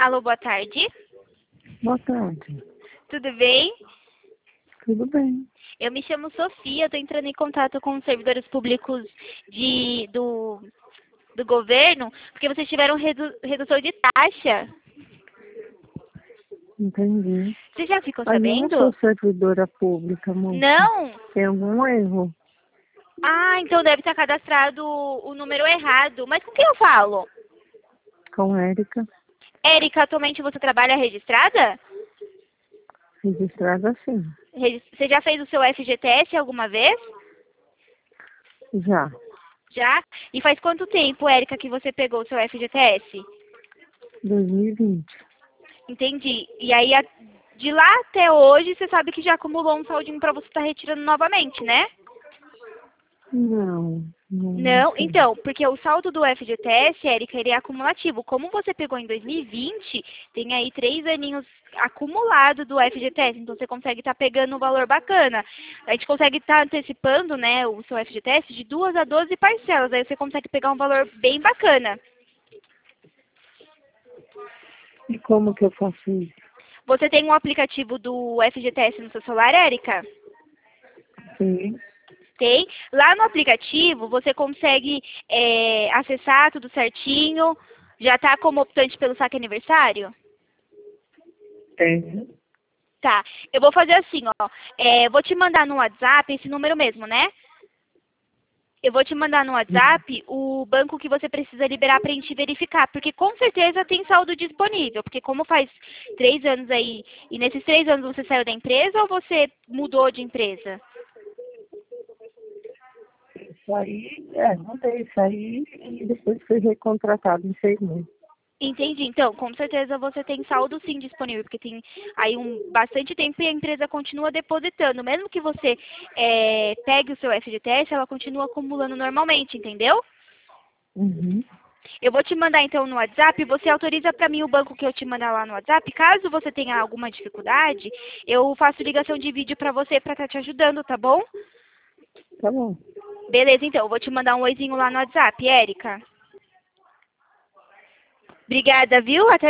Alô, boa tarde. Boa tarde. Tudo bem? Tudo bem? Eu me chamo Sofia, estou entrando em contato com os servidores públicos do governo, porque vocês tiveram redução de taxa. Entendi. Você já ficou Mas eu não sou sabendo? servidora pública, moça. Não? Tem algum erro Ah, então deve estar cadastrado o número errado. Mas com quem eu falo? com Érica Érica, atualmente você trabalha registrada? registrada assim? Você já fez o seu FGTS alguma vez? Já. Já? E faz quanto tempo, Érica, que você pegou o seu FGTS? 2020. Entendi. E aí, de lá até hoje, você sabe que já acumulou um saldinho para você estar retirando novamente, né? Não Não, sei. então, porque o saldo do FGTS, Érica, ele é acumulativo. Como você pegou em 2020, tem aí 3 aninhos acumulado do FGTS, então você consegue estar pegando um valor bacana. A gente consegue estar antecipando, né, o seu FGTS de 2 a 12 parcelas, aí você consegue pegar um valor bem bacana. E como que eu faço isso? Você tem um aplicativo do FGTS no seu celular, Érica? Sim. Tem. Lá no aplicativo, você consegue acessar tudo certinho. Já está como optante pelo saque aniversário? Tem. Tá. Eu vou fazer assim, ó. Vou te mandar no WhatsApp esse número mesmo, né? Eu vou te mandar no WhatsApp o banco que você precisa liberar para a gente verificar, porque com certeza tem saldo disponível, porque como faz 3 anos aí, e nesses 3 anos você saiu da empresa ou você mudou de empresa? Isso aí, mudei isso aí e depois fui recontratado em 6 meses. Entendi. Então, com certeza você tem saldo sim disponível, porque tem aí bastante tempo e a empresa continua depositando. Mesmo que você pegue o seu FGTS, ela continua acumulando normalmente, entendeu? Uhum. Eu vou te mandar então no WhatsApp, você autoriza para mim o banco que eu te mandar lá no WhatsApp. Caso você tenha alguma dificuldade, eu faço ligação de vídeo para você para estar te ajudando, tá bom? Tá bom. Beleza, então, eu vou te mandar um oizinho lá no WhatsApp, Érica. Obrigada, viu? Até